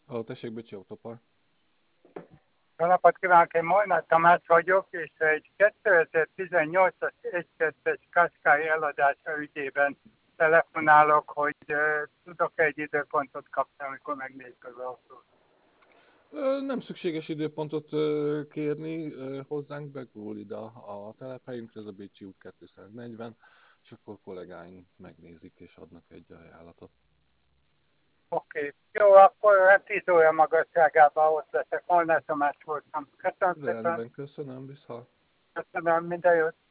Tessék, Bicsi Autopark. Jó napot kívánok, én Molnár Tamás vagyok, és egy 2018-as 1-2-es Qashqai eladása ügyében telefonálok, hogy tudok egy időpontot kapni, amikor megnézzük az autót. Nem szükséges időpontot kérni, hozzánk begurul ide a telephelyünkre, ez a Bécsi út 240, és akkor kollégáink megnézik és adnak egy ajánlatot. Oké. Jó, akkor 10 óra magasságában ott leszek. Molnár Tamás voltam. Köszönöm szépen. Rendben, köszönöm, viszont. Köszönöm, minden jót.